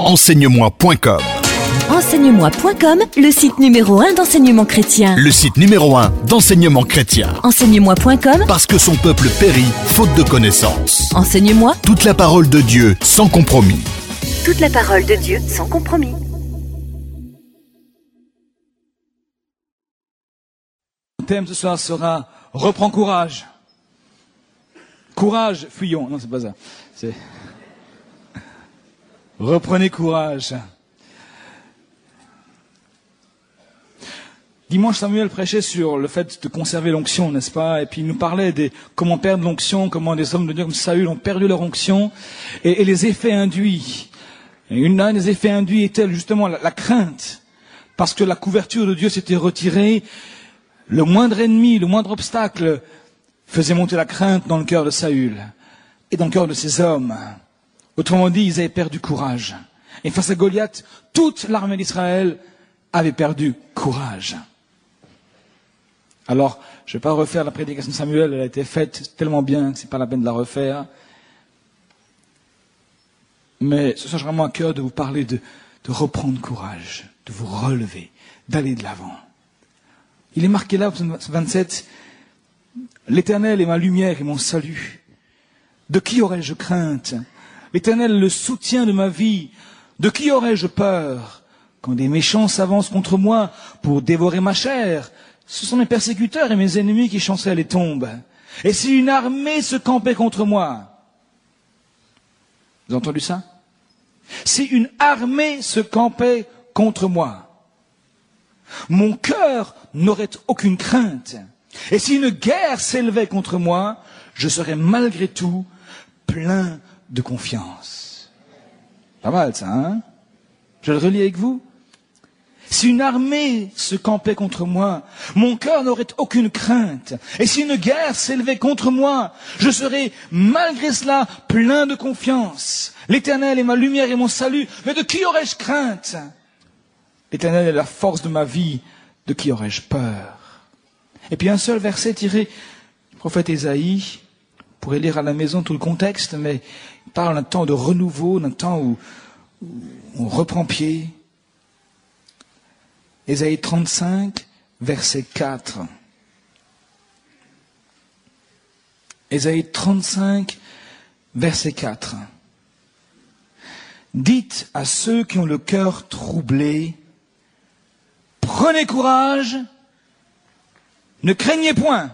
Enseigne-moi.com. Enseigne-moi.com, le site numéro 1 d'enseignement chrétien. Le site numéro 1 d'enseignement chrétien. Enseigne-moi.com, Parce que son peuple périt faute de connaissances. Enseigne-moi. Toute la parole de Dieu sans compromis. Toute la parole de Dieu sans compromis. Le thème ce soir sera « Reprends courage ». Courage, fuyons. Non, c'est pas ça. C'est « Reprenez courage ». Dimanche, Samuel prêchait sur le fait de conserver l'onction, n'est-ce pas? Et puis il nous parlait des comment perdre l'onction, comment des hommes de Dieu comme Saül ont perdu leur onction, et les effets induits. Et un des effets induits était justement la crainte, parce que la couverture de Dieu s'était retirée. Le moindre ennemi, le moindre obstacle faisait monter la crainte dans le cœur de Saül et dans le cœur de ses hommes. Autrement dit, ils avaient perdu courage. Et face à Goliath, toute l'armée d'Israël avait perdu courage. Alors, je ne vais pas refaire la prédication de Samuel, elle a été faite tellement bien que ce n'est pas la peine de la refaire. Mais ce soir, j'ai vraiment à cœur de vous parler de reprendre courage, de vous relever, d'aller de l'avant. Il est marqué là, au psaume 27, « L'Éternel est ma lumière et mon salut. De qui aurais-je crainte? L'Éternel est le soutien de ma vie. De qui aurais-je peur? Quand des méchants s'avancent contre moi pour dévorer ma chair, ce sont mes persécuteurs et mes ennemis qui chancellent les tombes. Et si une armée se campait contre moi, vous avez entendu ça? Si une armée se campait contre moi, mon cœur n'aurait aucune crainte. Et si une guerre s'élevait contre moi, je serais malgré tout plein de confiance. Pas mal ça, hein? Je le relis avec vous. Si une armée se campait contre moi, mon cœur n'aurait aucune crainte. Et si une guerre s'élevait contre moi, je serais malgré cela plein de confiance. L'Éternel est ma lumière et mon salut. Mais de qui aurais-je crainte? L'Éternel est la force de ma vie. De qui aurais-je peur? Et puis un seul verset tiré du prophète Ésaïe. Vous pourrez lire à la maison tout le contexte, mais il parle d'un temps de renouveau, d'un temps où on reprend pied. Ésaïe 35, verset 4. Ésaïe 35, verset 4. Dites à ceux qui ont le cœur troublé, prenez courage, ne craignez point.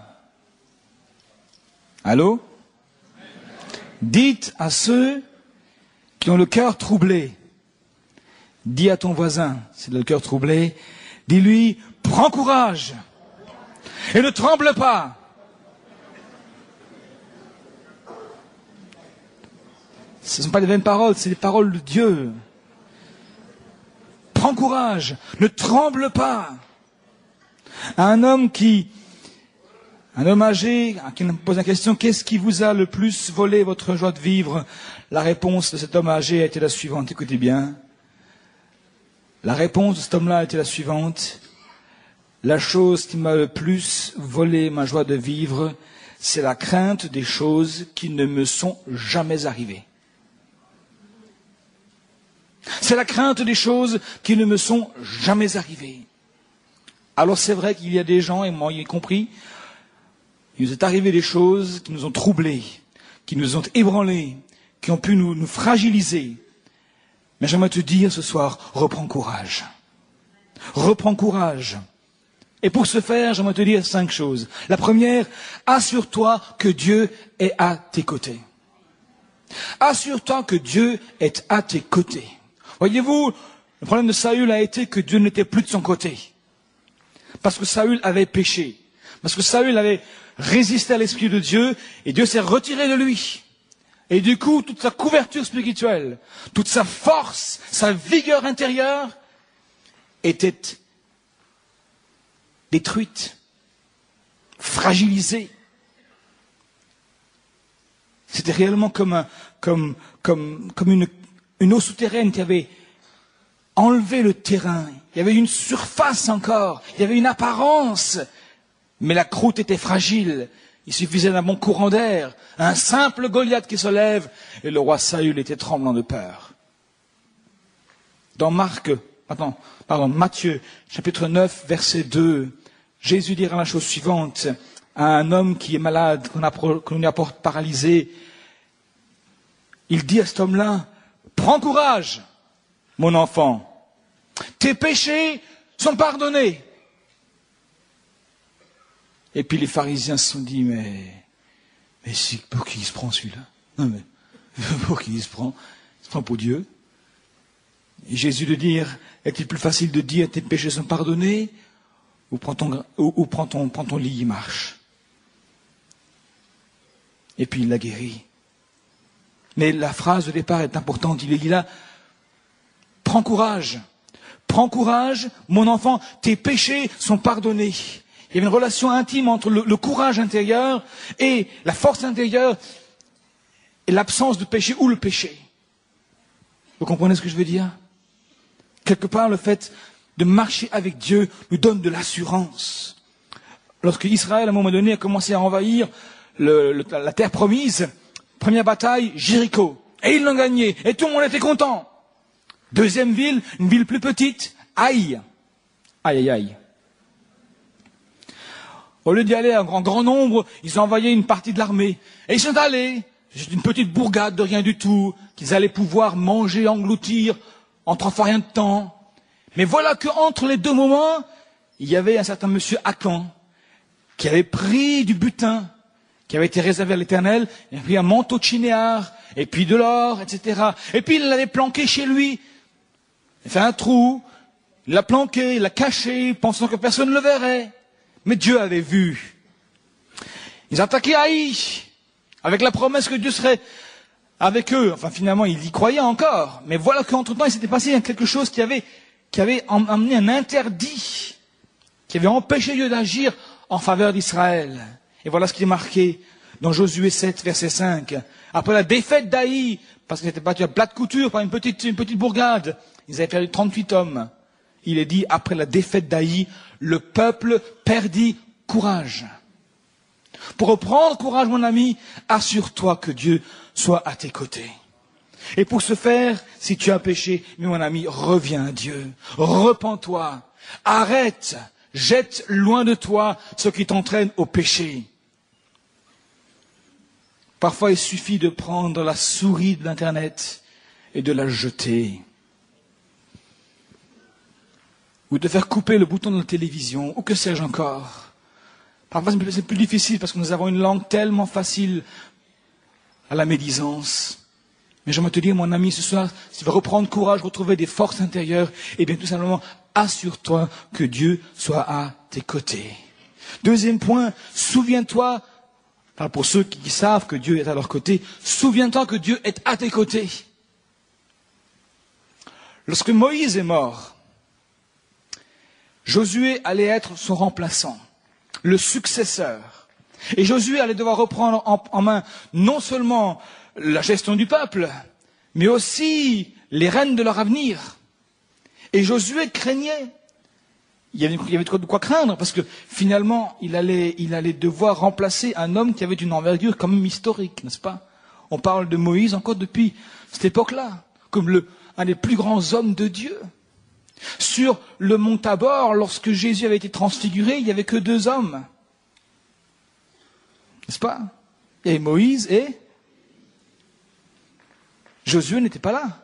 Allô? Dites à ceux qui ont le cœur troublé. Dis à ton voisin, s'il a le cœur troublé, dis-lui, prends courage et ne tremble pas. Ce ne sont pas les mêmes paroles, c'est les paroles de Dieu. Prends courage, ne tremble pas. Un homme âgé, qui me pose la question, qu'est-ce qui vous a le plus volé votre joie de vivre? La réponse de cet homme âgé a été la suivante, écoutez bien. La réponse de cet homme-là était la suivante. La chose qui m'a le plus volé ma joie de vivre, c'est la crainte des choses qui ne me sont jamais arrivées. C'est la crainte des choses qui ne me sont jamais arrivées. Alors c'est vrai qu'il y a des gens, et moi y compris, il nous est arrivé des choses qui nous ont troublés, qui nous ont ébranlés, qui ont pu nous fragiliser. Mais j'aimerais te dire ce soir, reprends courage. Reprends courage. Et pour ce faire, j'aimerais te dire 5 choses. La première, assure-toi que Dieu est à tes côtés. Assure-toi que Dieu est à tes côtés. Voyez-vous, le problème de Saül a été que Dieu n'était plus de son côté. Parce que Saül avait péché. Parce que Saül avait résisté à l'Esprit de Dieu et Dieu s'est retiré de lui. Et du coup, toute sa couverture spirituelle, toute sa force, sa vigueur intérieure était détruite, fragilisée. C'était réellement comme une eau souterraine qui avait enlevé le terrain. Il y avait une surface encore, il y avait une apparence, mais la croûte était fragile. Il suffisait d'un bon courant d'air, un simple Goliath qui se lève, et le roi Saül était tremblant de peur. Dans Matthieu, chapitre 9, verset 2, Jésus dira la chose suivante à un homme qui est malade, qu'on lui apporte paralysé. Il dit à cet homme-là, prends courage, mon enfant, tes péchés sont pardonnés. Et puis les pharisiens se sont dit, mais pour qui il se prend celui-là? Non mais, pour qui il se prend? Il se prend pour Dieu. Et Jésus de dire, est-il plus facile de dire tes péchés sont pardonnés, ou prends ton lit et marche. Et puis il l'a guéri. Mais la phrase de départ est importante. Il dit là, prends courage, mon enfant, tes péchés sont pardonnés. Il y avait une relation intime entre le courage intérieur et la force intérieure et l'absence de péché ou le péché. Vous comprenez ce que je veux dire? Quelque part, le fait de marcher avec Dieu nous donne de l'assurance. Lorsque Israël, à un moment donné, a commencé à envahir la terre promise, première bataille, Jéricho. Et ils l'ont gagné. Et tout le monde était content. Deuxième ville, une ville plus petite, Aïe. Aïe. Au lieu d'y aller en grand nombre, ils ont envoyé une partie de l'armée. Et ils sont allés, c'est une petite bourgade de rien du tout, qu'ils allaient pouvoir manger, engloutir, en 3 fois rien de temps. Mais voilà qu'entre les deux moments, il y avait un certain monsieur Akan, qui avait pris du butin, qui avait été réservé à l'Éternel, il a pris un manteau de chinéar, et puis de l'or, etc. Et puis il l'avait planqué chez lui. Il a fait un trou, il l'a planqué, il l'a caché, pensant que personne ne le verrait. Mais Dieu avait vu. Ils attaquaient Haï, avec la promesse que Dieu serait avec eux. Enfin, finalement, ils y croyaient encore. Mais voilà qu'entre-temps, il s'était passé quelque chose qui avait amené un interdit, qui avait empêché Dieu d'agir en faveur d'Israël. Et voilà ce qui est marqué dans Josué 7, verset 5. Après la défaite d'Haï, parce qu'ils étaient battus à plat de couture par une petite bourgade, ils avaient perdu 38 hommes. Il est dit, après la défaite d'Haï, le peuple perdit courage. Pour reprendre courage, mon ami, assure-toi que Dieu soit à tes côtés. Et pour ce faire, si tu as péché, mais mon ami, reviens à Dieu. Repens-toi. Arrête. Jette loin de toi ce qui t'entraîne au péché. Parfois, il suffit de prendre la souris de l'Internet et de la jeter. Ou de faire couper le bouton de la télévision, ou que sais-je encore. Parfois, c'est plus difficile parce que nous avons une langue tellement facile à la médisance. Mais j'aimerais te dire, mon ami, ce soir, si tu veux reprendre courage, retrouver des forces intérieures, eh bien, tout simplement, assure-toi que Dieu soit à tes côtés. Deuxième point, souviens-toi, pour ceux qui savent que Dieu est à leur côté, souviens-toi que Dieu est à tes côtés. Lorsque Moïse est mort, Josué allait être son remplaçant, le successeur. Et Josué allait devoir reprendre en main non seulement la gestion du peuple, mais aussi les rênes de leur avenir. Et Josué craignait. Il y avait de quoi craindre, parce que finalement, il allait devoir remplacer un homme qui avait une envergure quand même historique, n'est-ce pas? On parle de Moïse encore depuis cette époque-là, comme un des plus grands hommes de Dieu. Sur le mont Tabor, lorsque Jésus avait été transfiguré, il n'y avait que 2 hommes. N'est-ce pas? Et Moïse et Josué n'étaient pas là.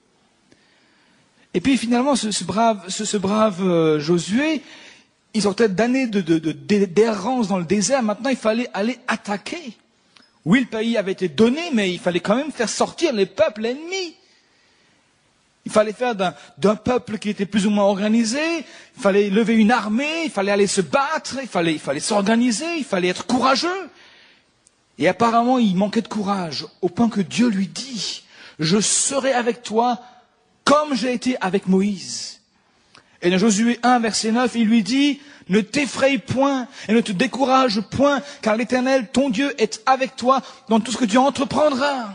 Et puis finalement, ce brave Josué, il sortait d'années d'errance dans le désert. Maintenant, il fallait aller attaquer. Oui, le pays avait été donné, mais il fallait quand même faire sortir les peuples ennemis. Il fallait faire d'un peuple qui était plus ou moins organisé, il fallait lever une armée, il fallait aller se battre, il fallait s'organiser, il fallait être courageux. Et apparemment, il manquait de courage, au point que Dieu lui dit, je serai avec toi comme j'ai été avec Moïse. Et dans Josué 1, verset 9, il lui dit, ne t'effraie point et ne te décourage point, car l'Éternel, ton Dieu, est avec toi dans tout ce que tu entreprendras.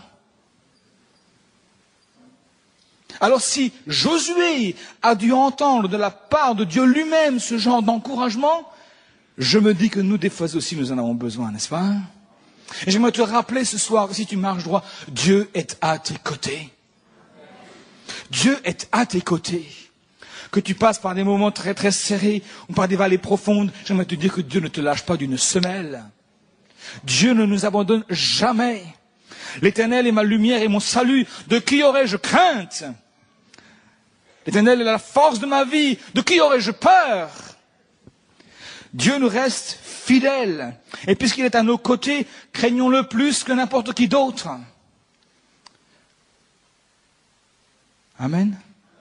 Alors si Josué a dû entendre de la part de Dieu lui-même ce genre d'encouragement, je me dis que nous, des fois aussi, nous en avons besoin, n'est-ce pas? Et j'aimerais te rappeler ce soir, si tu marches droit, Dieu est à tes côtés. Dieu est à tes côtés. Que tu passes par des moments très très serrés ou par des vallées profondes, j'aimerais te dire que Dieu ne te lâche pas d'une semelle. Dieu ne nous abandonne jamais. L'Éternel est ma lumière et mon salut. De qui aurais-je crainte? L'Éternel est la force de ma vie. De qui aurais-je peur? Dieu nous reste fidèle. Et puisqu'il est à nos côtés, craignons-le plus que n'importe qui d'autre. Amen.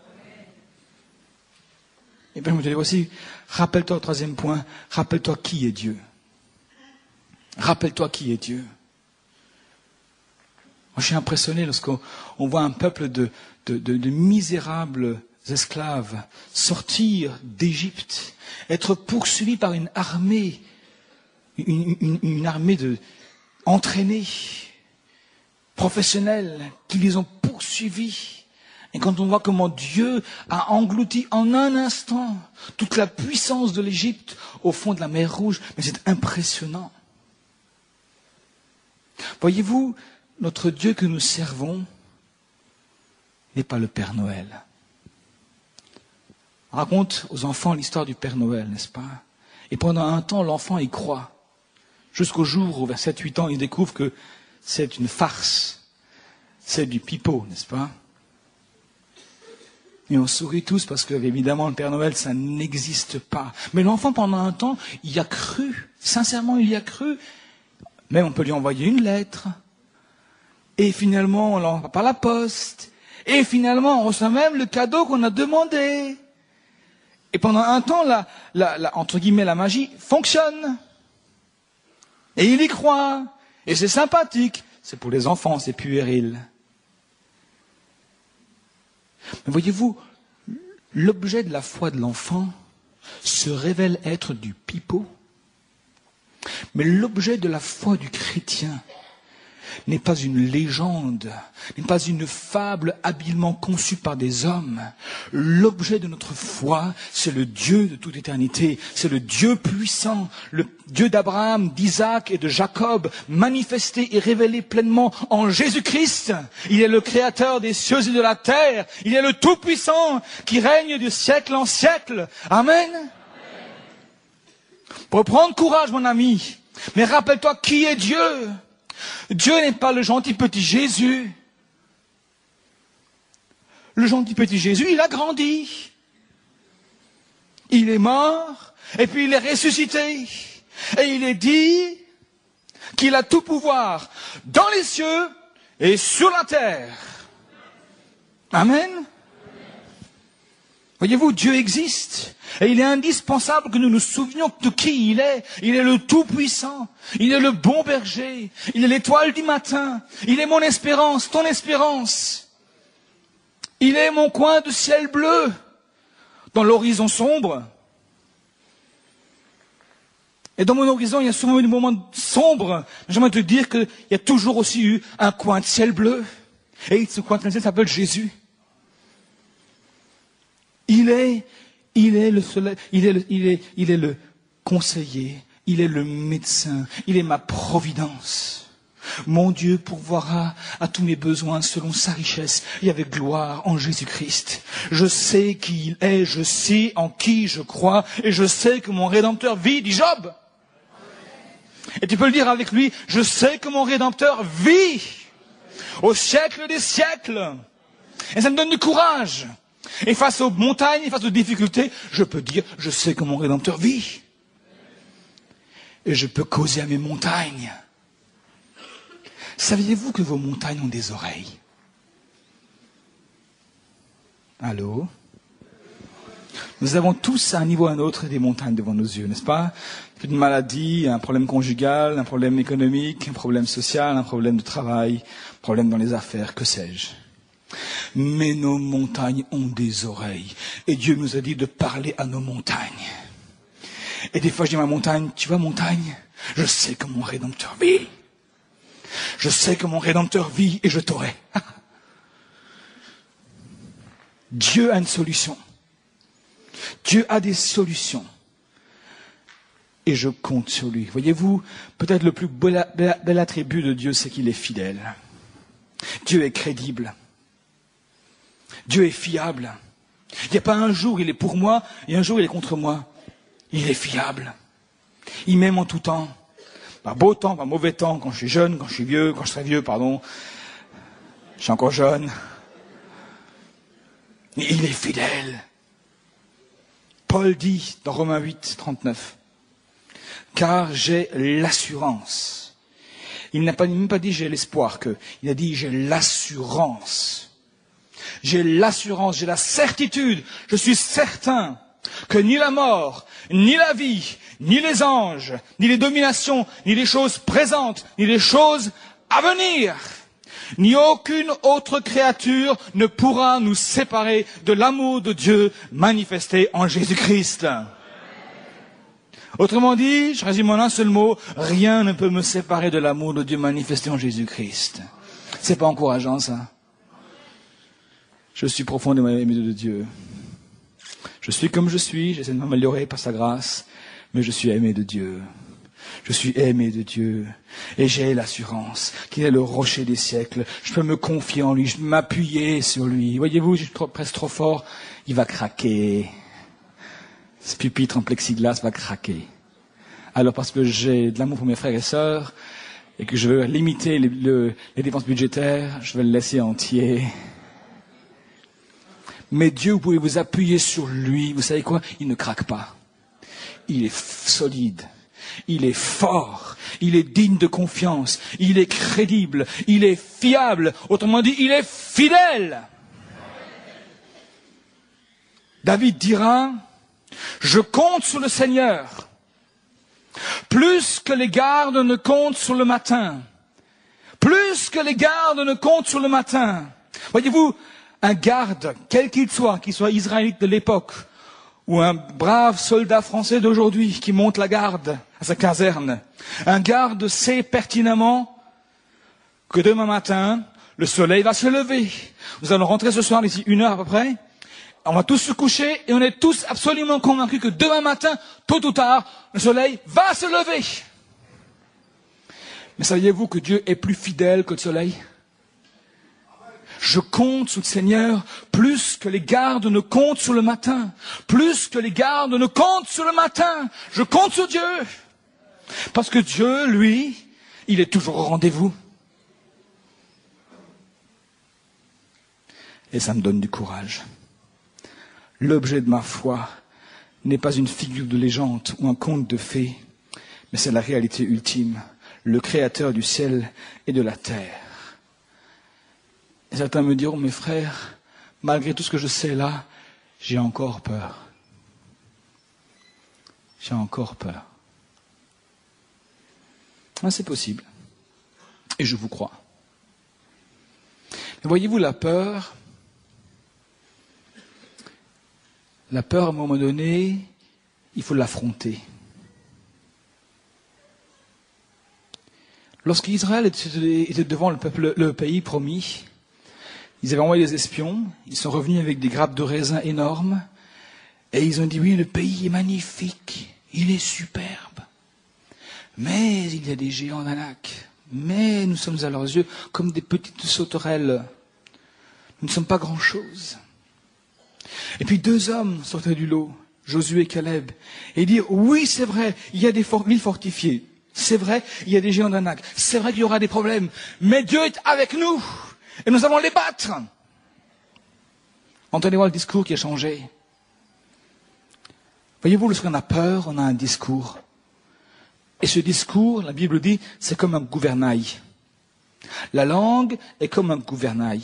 Et bien, je me dis aussi, rappelle-toi au troisième point, rappelle-toi qui est Dieu. Rappelle-toi qui est Dieu. Moi, je suis impressionné lorsqu'on voit un peuple de misérables esclaves sortir d'Égypte, être poursuivis par une armée, une armée entraînée, professionnelle, qui les ont poursuivis. Et quand on voit comment Dieu a englouti en un instant toute la puissance de l'Égypte au fond de la mer Rouge, mais c'est impressionnant. Voyez-vous, notre Dieu que nous servons n'est pas le Père Noël. On raconte aux enfants l'histoire du Père Noël, n'est-ce pas? Et pendant un temps, l'enfant y croit. Jusqu'au jour où, vers 7-8 ans, il découvre que c'est une farce. C'est du pipeau, n'est-ce pas? Et on sourit tous parce que, évidemment, le Père Noël, ça n'existe pas. Mais l'enfant, pendant un temps, il y a cru. Sincèrement, il y a cru. Même on peut lui envoyer une lettre. Et finalement, on l'envoie par la poste. Et finalement, on reçoit même le cadeau qu'on a demandé. Et pendant un temps, entre guillemets, la magie fonctionne. Et il y croit. Et c'est sympathique. C'est pour les enfants, c'est puéril. Mais voyez-vous, l'objet de la foi de l'enfant se révèle être du pipeau. Mais l'objet de la foi du chrétien n'est pas une légende, n'est pas une fable habilement conçue par des hommes. L'objet de notre foi, c'est le Dieu de toute éternité, c'est le Dieu puissant, le Dieu d'Abraham, d'Isaac et de Jacob, manifesté et révélé pleinement en Jésus-Christ. Il est le créateur des cieux et de la terre, il est le Tout-Puissant qui règne de siècle en siècle. Amen. Pour prendre courage, mon ami, mais rappelle-toi qui est Dieu. Dieu n'est pas le gentil petit Jésus. Le gentil petit Jésus, il a grandi. Il est mort, et puis il est ressuscité. Et il est dit qu'il a tout pouvoir dans les cieux et sur la terre. Amen. Voyez-vous, Dieu existe. Et il est indispensable que nous nous souvenions de qui il est. Il est le Tout-Puissant. Il est le bon berger. Il est l'étoile du matin. Il est mon espérance, ton espérance. Il est mon coin de ciel bleu dans l'horizon sombre. Et dans mon horizon, il y a souvent eu des moments sombres. J'aimerais te dire qu'il y a toujours aussi eu un coin de ciel bleu. Et ce coin de ciel s'appelle Jésus. Il est le soleil, il est le conseiller, il est le médecin, il est ma providence. Mon Dieu pourvoira à tous mes besoins selon sa richesse et avec gloire en Jésus-Christ. Je sais qui il est, je sais en qui je crois et je sais que mon Rédempteur vit, dit Job. Et tu peux le dire avec lui, je sais que mon Rédempteur vit au siècle des siècles. Et ça me donne du courage. Et face aux montagnes, et face aux difficultés, je peux dire, je sais que mon Rédempteur vit. Et je peux causer à mes montagnes. Saviez-vous que vos montagnes ont des oreilles? Allô? Nous avons tous à un niveau ou à un autre des montagnes devant nos yeux, n'est-ce pas? Une maladie, un problème conjugal, un problème économique, un problème social, un problème de travail, un problème dans les affaires, que sais-je. Mais nos montagnes ont des oreilles. Et Dieu nous a dit de parler à nos montagnes. Et des fois je dis à ma montagne, tu vois montagne, je sais que mon Rédempteur vit. Je sais que mon Rédempteur vit et je t'aurai. Dieu a une solution. Dieu a des solutions. Et je compte sur lui. Voyez-vous, peut-être le plus bel attribut de Dieu, c'est qu'il est fidèle. Dieu est crédible. Dieu est fiable. Il n'y a pas un jour il est pour moi et un jour il est contre moi. Il est fiable. Il m'aime en tout temps. Pas beau temps, pas mauvais temps, quand je suis jeune, quand je suis vieux, quand je serai vieux, pardon. Je suis encore jeune. Il est fidèle. Paul dit dans Romains 8, 39, car j'ai l'assurance. Il n'a même pas dit j'ai l'espoir que. Il a dit j'ai l'assurance. J'ai l'assurance, j'ai la certitude. Je suis certain que ni la mort, ni la vie, ni les anges, ni les dominations, ni les choses présentes, ni les choses à venir, ni aucune autre créature ne pourra nous séparer de l'amour de Dieu manifesté en Jésus-Christ. Autrement dit, je résume en un seul mot, rien ne peut me séparer de l'amour de Dieu manifesté en Jésus-Christ. C'est pas encourageant, ça? Je suis profondément aimé de Dieu. Je suis comme je suis, j'essaie de m'améliorer par sa grâce, mais je suis aimé de Dieu. Je suis aimé de Dieu. Et j'ai l'assurance qu'il est le rocher des siècles. Je peux me confier en lui, je peux m'appuyer sur lui. Voyez-vous, je suis presque trop fort, il va craquer. Ce pupitre en plexiglas va craquer. Alors parce que j'ai de l'amour pour mes frères et sœurs, et que je veux limiter les dépenses budgétaires, je vais le laisser entier. Mais Dieu, vous pouvez vous appuyer sur lui. Vous savez quoi? Il ne craque pas. Il est solide. Il est fort. Il est digne de confiance. Il est crédible. Il est fiable. Autrement dit, il est fidèle. David dira, je compte sur le Seigneur, plus que les gardes ne comptent sur le matin. Plus que les gardes ne comptent sur le matin. Voyez-vous, un garde, quel qu'il soit israélite de l'époque, ou un brave soldat français d'aujourd'hui qui monte la garde à sa caserne, un garde sait pertinemment que demain matin, le soleil va se lever. Nous allons rentrer ce soir d'ici 1 heure à peu près, on va tous se coucher et on est tous absolument convaincus que demain matin, tôt ou tard, le soleil va se lever. Mais saviez-vous que Dieu est plus fidèle que le soleil? Je compte sur le Seigneur plus que les gardes ne comptent sur le matin. Plus que les gardes ne comptent sur le matin. Je compte sur Dieu. Parce que Dieu, lui, il est toujours au rendez-vous. Et ça me donne du courage. L'objet de ma foi n'est pas une figure de légende ou un conte de fées, mais c'est la réalité ultime, le Créateur du ciel et de la terre. Et certains me diront, mes frères, malgré tout ce que je sais là, j'ai encore peur. J'ai encore peur. Ah, c'est possible. Et je vous crois. Mais voyez-vous, la peur, à un moment donné, il faut l'affronter. Lorsqu'Israël était devant le pays promis, ils avaient envoyé des espions, ils sont revenus avec des grappes de raisins énormes, et ils ont dit, oui, le pays est magnifique, il est superbe, mais il y a des géants d'Anak, mais nous sommes à leurs yeux comme des petites sauterelles, nous ne sommes pas grand-chose. Et puis 2 hommes sortaient du lot, Josué et Caleb, et ils dirent, oui, c'est vrai, il y a des villes fortifiées, c'est vrai, il y a des géants d'Anak, c'est vrai qu'il y aura des problèmes, mais Dieu est avec nous. Et nous allons les battre. Entendez-moi le discours qui a changé. Voyez-vous, lorsqu'on a peur, on a un discours. Et ce discours, la Bible dit, c'est comme un gouvernail. La langue est comme un gouvernail.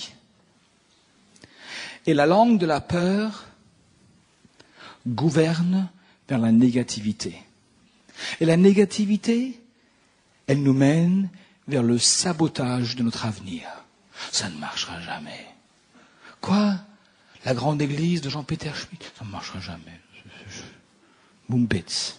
Et la langue de la peur gouverne vers la négativité. Et la négativité, elle nous mène vers le sabotage de notre avenir. Ça ne marchera jamais. Quoi? La grande église de Jean-Peter Schmitt? Ça ne marchera jamais. Boombits.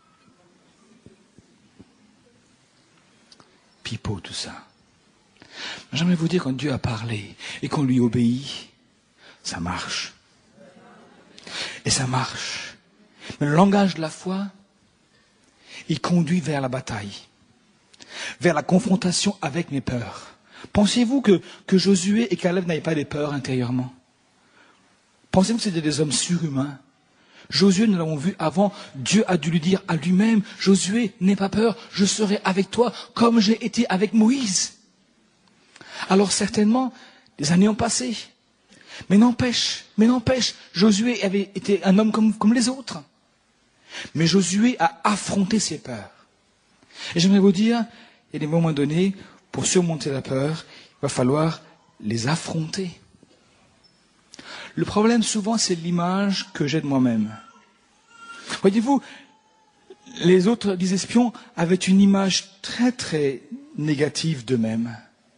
Pipeau, tout ça. J'aimerais vous dire, quand Dieu a parlé et qu'on lui obéit, ça marche. Et ça marche. Mais le langage de la foi, il conduit vers la bataille, vers la confrontation avec mes peurs. Pensez-vous que Josué et Caleb n'avaient pas des peurs intérieurement? Pensez-vous que c'était des hommes surhumains? Josué, nous l'avons vu avant, Dieu a dû lui dire à lui-même, Josué, n'aie pas peur, je serai avec toi comme j'ai été avec Moïse. Alors certainement, des années ont passé. Mais n'empêche, Josué avait été un homme comme les autres. Mais Josué a affronté ses peurs. Et j'aimerais vous dire, il y a des moments donnés, pour surmonter la peur, il va falloir les affronter. Le problème souvent, c'est l'image que j'ai de moi-même. Voyez-vous, les autres, les espions, avaient une image très très négative d'eux-mêmes.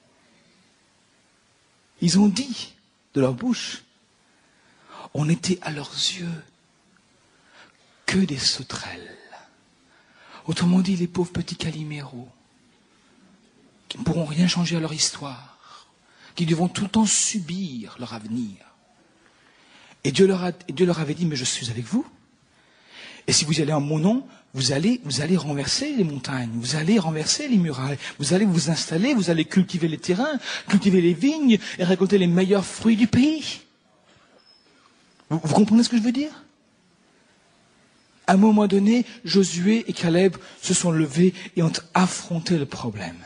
Ils ont dit de leur bouche, on était à leurs yeux que des sauterelles. Autrement dit, les pauvres petits caliméros, qui ne pourront rien changer à leur histoire, qui devront tout le temps subir leur avenir. Et Dieu leur avait dit, mais je suis avec vous. Et si vous y allez en mon nom, vous allez renverser les montagnes, vous allez renverser les murailles, vous allez vous installer, vous allez cultiver les terrains, cultiver les vignes et récolter les meilleurs fruits du pays. Vous comprenez ce que je veux dire? À un moment donné, Josué et Caleb se sont levés et ont affronté le problème.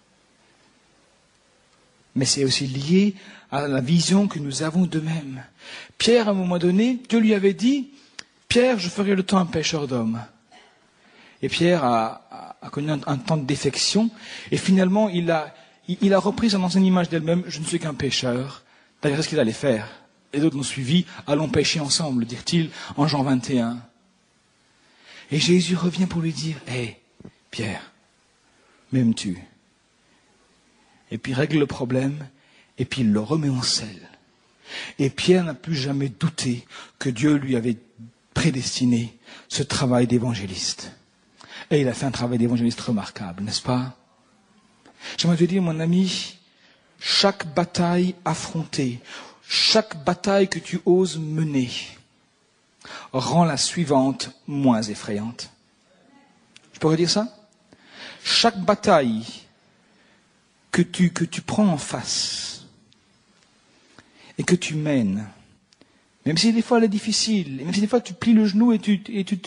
Mais c'est aussi lié à la vision que nous avons d'eux-mêmes. Pierre, à un moment donné, Dieu lui avait dit, Pierre, je ferai de toi un pêcheur d'hommes. Et Pierre a connu un temps de défection, et finalement, il a repris son ancienne image d'elle-même, je ne suis qu'un pêcheur. D'ailleurs, c'est ce qu'il allait faire. Les autres l'ont suivi, allons pêcher ensemble, dit-il en Jean 21. Et Jésus revient pour lui dire, hé, Pierre, m'aimes-tu? Et puis il règle le problème, et puis il le remet en selle. Et Pierre n'a plus jamais douté que Dieu lui avait prédestiné ce travail d'évangéliste. Et il a fait un travail d'évangéliste remarquable, n'est-ce pas? J'aimerais te dire, mon ami, chaque bataille affrontée, chaque bataille que tu oses mener, rend la suivante moins effrayante. Je peux redire ça? Chaque bataille que tu prends en face et que tu mènes, même si des fois elle est difficile, même si des fois tu plies le genou et tu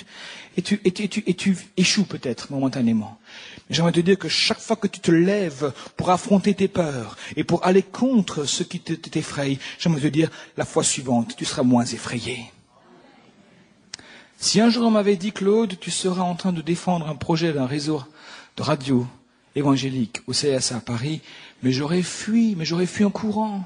échoues peut-être momentanément. Mais j'aimerais te dire que chaque fois que tu te lèves pour affronter tes peurs et pour aller contre ce qui t'effraie, j'aimerais te dire, la fois suivante, tu seras moins effrayé. Si un jour on m'avait dit, Claude, tu seras en train de défendre un projet d'un réseau de radio évangélique au CSA à Paris, mais j'aurais fui en courant.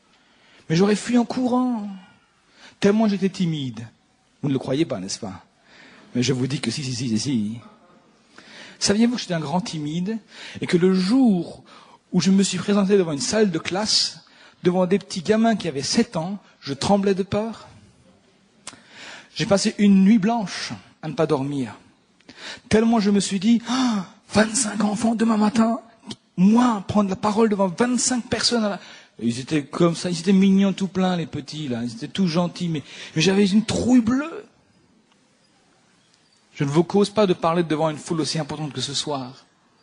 Tellement j'étais timide. Vous ne le croyez pas, n'est-ce pas? Mais je vous dis que si. Saviez-vous que j'étais un grand timide et que le jour où je me suis présenté devant une salle de classe, devant des petits gamins qui avaient 7 ans, je tremblais de peur? J'ai passé une nuit blanche à ne pas dormir. Tellement je me suis dit, 25 enfants demain matin, moi, prendre la parole devant 25 personnes. Ils étaient comme ça, ils étaient mignons tout plein, les petits, là. Ils étaient tout gentils, mais j'avais une trouille bleue. Je ne vous cause pas de parler devant une foule aussi importante que ce soir.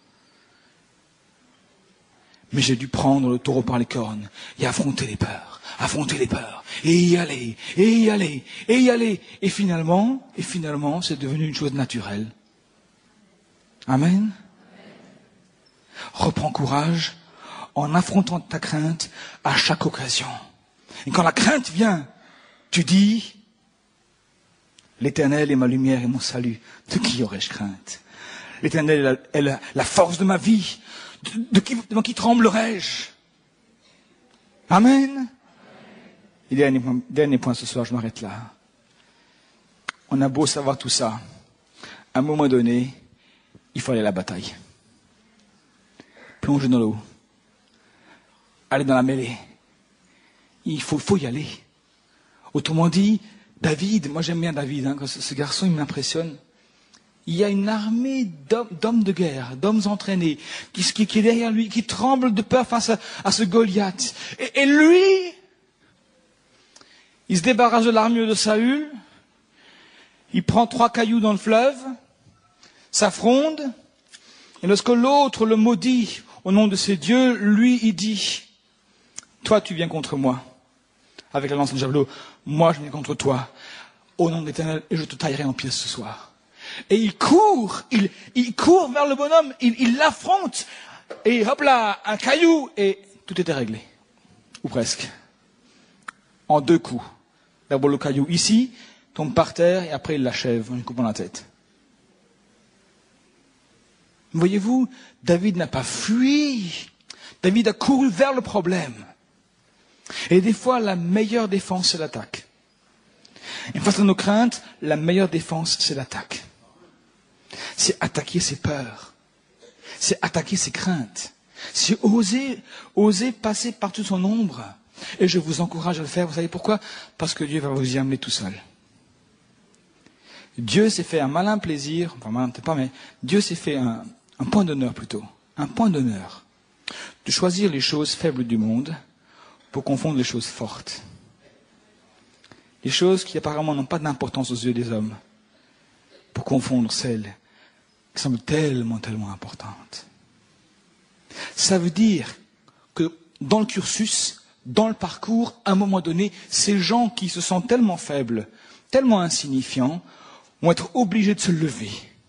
Mais j'ai dû prendre le taureau par les cornes et affronter les peurs, et y aller. Et finalement, c'est devenu une chose naturelle. Amen. Reprends courage en affrontant ta crainte à chaque occasion. Et quand la crainte vient, tu dis, l'Éternel est ma lumière et mon salut. De qui aurais-je crainte? L'Éternel est la force de ma vie. Devant qui tremblerais-je? Amen. Et dernier point ce soir, je m'arrête là. On a beau savoir tout ça. À un moment donné, il faut aller à la bataille. Plonger dans l'eau. Aller dans la mêlée. Il faut y aller. Autrement dit, David, moi j'aime bien David, ce garçon il m'impressionne. Il y a une armée d'hommes de guerre, d'hommes entraînés, qui est derrière lui, qui tremble de peur face à ce Goliath. Et lui, il se débarrasse de l'armure de Saül, il prend 3 cailloux dans le fleuve, ça fronde, et lorsque l'autre le maudit au nom de ses dieux, lui il dit, toi tu viens contre moi, avec la lance et le javelot, moi je viens contre toi, au nom de l'Éternel, et je te taillerai en pièces ce soir. Et il court vers le bonhomme, il l'affronte, et hop là, un caillou, et tout était réglé. Ou presque. En 2 coups. D'abord le caillou ici, tombe par terre, et après il l'achève en lui coupant la tête. Voyez-vous, David n'a pas fui. David a couru vers le problème. Et des fois, la meilleure défense, c'est l'attaque. Et face à nos craintes, la meilleure défense, c'est l'attaque. C'est attaquer ses peurs. C'est attaquer ses craintes. C'est oser passer par-dessus son ombre. Et je vous encourage à le faire. Vous savez pourquoi? Parce que Dieu va vous y amener tout seul. Dieu s'est fait un malin plaisir, enfin malin peut-être pas, mais Dieu s'est fait un point d'honneur plutôt. Un point d'honneur. De choisir les choses faibles du monde pour confondre les choses fortes. Les choses qui apparemment n'ont pas d'importance aux yeux des hommes pour confondre celles qui semblent tellement, tellement importantes. Ça veut dire que dans le cursus, dans le parcours, à un moment donné, ces gens qui se sentent tellement faibles, tellement insignifiants, vont être obligés de se lever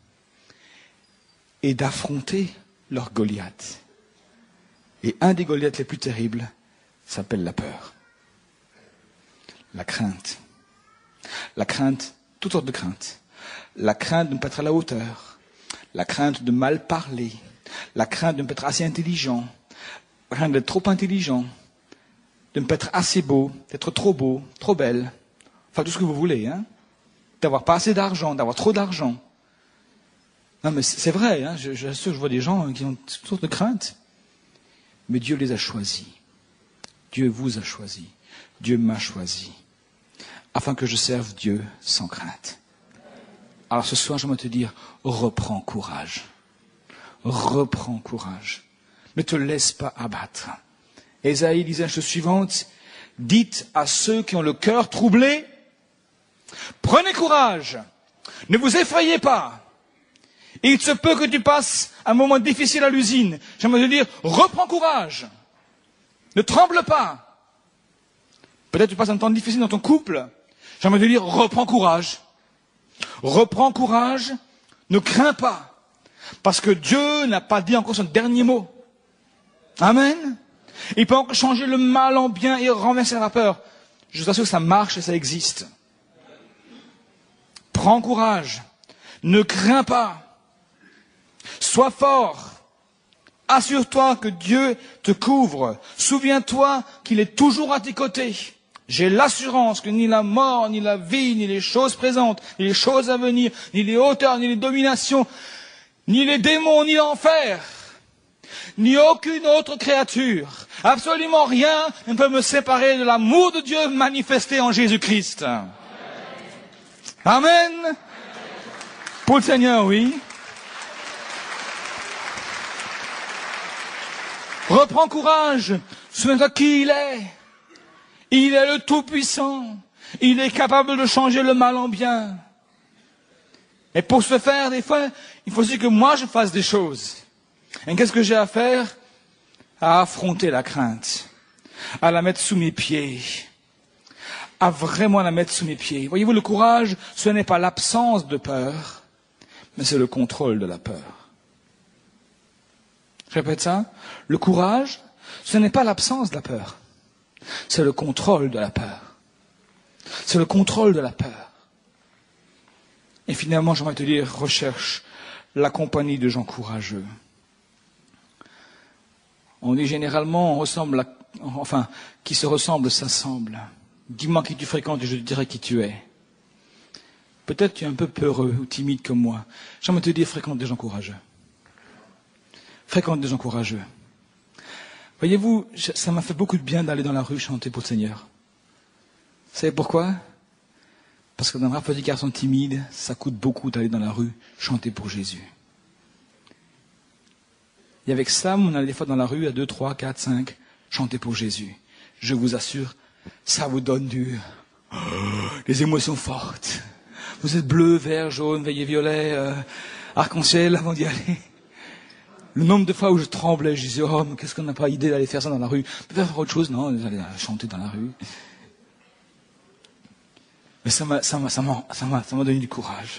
et d'affronter leur Goliath. Et un des Goliaths les plus terribles s'appelle la peur. La crainte. La crainte, toutes sortes de craintes. La crainte de ne pas être à la hauteur. La crainte de mal parler. La crainte de ne pas être assez intelligent. La crainte d'être trop intelligent. De ne pas être assez beau, d'être trop beau, trop belle. Enfin, tout ce que vous voulez, hein. D'avoir pas assez d'argent, d'avoir trop d'argent. Non, mais c'est vrai, hein. Je vois des gens qui ont toutes sortes de craintes. Mais Dieu les a choisis. Dieu vous a choisis. Dieu m'a choisi. Afin que je serve Dieu sans crainte. Alors ce soir, j'aimerais te dire, reprends courage. Reprends courage. Ne te laisse pas abattre. Ésaïe disait la chose suivante, dites à ceux qui ont le cœur troublé, prenez courage, ne vous effrayez pas. Il se peut que tu passes un moment difficile à l'usine. J'aimerais te dire, reprends courage. Ne tremble pas. Peut-être tu passes un temps difficile dans ton couple. J'aimerais te dire, reprends courage. Reprends courage, ne crains pas. Parce que Dieu n'a pas dit encore son dernier mot. Amen. Il peut encore changer le mal en bien et renverser la peur. Je vous assure que ça marche et ça existe. Prends courage. Ne crains pas. Sois fort. Assure-toi que Dieu te couvre. Souviens-toi qu'il est toujours à tes côtés. J'ai l'assurance que ni la mort, ni la vie, ni les choses présentes, ni les choses à venir, ni les hauteurs, ni les dominations, ni les démons, ni l'enfer, ni aucune autre créature, absolument rien ne peut me séparer de l'amour de Dieu manifesté en Jésus-Christ. Amen. Pour le Seigneur, oui. Reprends courage. Souviens-toi qui il est. Il est le Tout-Puissant. Il est capable de changer le mal en bien. Et pour ce faire, des fois, il faut aussi que moi je fasse des choses. Et qu'est-ce que j'ai à faire? À affronter la crainte. À la mettre sous mes pieds. À vraiment la mettre sous mes pieds. Voyez-vous, le courage, ce n'est pas l'absence de peur, mais c'est le contrôle de la peur. Je répète ça. Le courage, ce n'est pas l'absence de la peur. C'est le contrôle de la peur. C'est le contrôle de la peur. Et finalement, j'aimerais te dire, recherche la compagnie de gens courageux. On dit généralement, qui se ressemble s'assemble. Dis-moi qui tu fréquentes et je te dirai qui tu es. Peut-être tu es un peu peureux ou timide comme moi. J'aimerais te dire, fréquente des gens courageux. Fréquente des gens courageux. Voyez-vous, ça m'a fait beaucoup de bien d'aller dans la rue chanter pour le Seigneur. Vous savez pourquoi? Parce que dans un petit garçon timide, ça coûte beaucoup d'aller dans la rue chanter pour Jésus. Et avec Sam, on allait des fois dans la rue à 2, 3, 4, 5, chanter pour Jésus. Je vous assure, ça vous donne des émotions fortes. Vous êtes bleu, vert, jaune, violet, arc-en-ciel avant d'y aller. Le nombre de fois où je tremblais, je disais, oh, mais qu'est-ce qu'on n'a pas idée d'aller faire ça dans la rue? Peut-être faire autre chose, non, d'aller chanter dans la rue. Mais ça m'a donné du courage.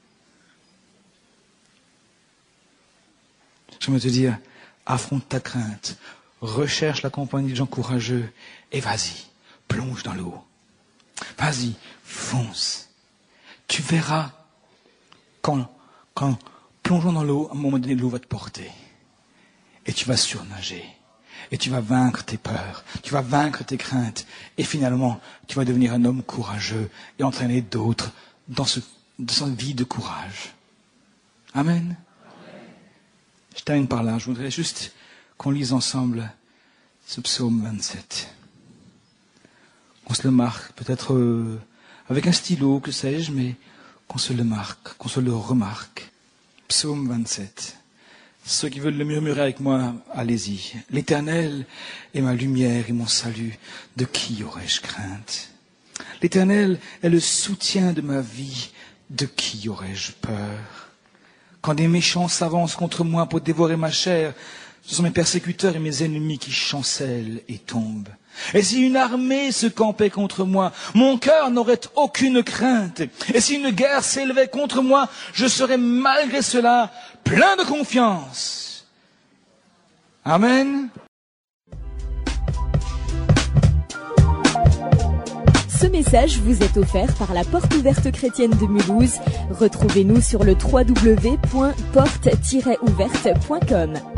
J'aimerais te dire, affronte ta crainte, recherche la compagnie de gens courageux et vas-y, plonge dans l'eau. Vas-y, fonce. Tu verras quand plongeons dans l'eau, à un moment donné, l'eau va te porter. Et tu vas surnager. Et tu vas vaincre tes peurs. Tu vas vaincre tes craintes. Et finalement, tu vas devenir un homme courageux et entraîner d'autres dans cette vie de courage. Amen. Je termine par là. Je voudrais juste qu'on lise ensemble ce psaume 27. Qu'on se le marque, peut-être avec un stylo, que sais-je, mais qu'on se le marque, qu'on se le remarque. Psaume 27. Ceux qui veulent le murmurer avec moi, allez-y. L'Éternel est ma lumière et mon salut. De qui aurais-je crainte? L'Éternel est le soutien de ma vie. De qui aurais-je peur? Quand des méchants s'avancent contre moi pour dévorer ma chair, ce sont mes persécuteurs et mes ennemis qui chancellent et tombent. Et si une armée se campait contre moi, mon cœur n'aurait aucune crainte. Et si une guerre s'élevait contre moi, je serais malgré cela plein de confiance. Amen. Ce message vous est offert par la Porte ouverte chrétienne de Mulhouse. Retrouvez-nous sur le www.porte-ouverte.com.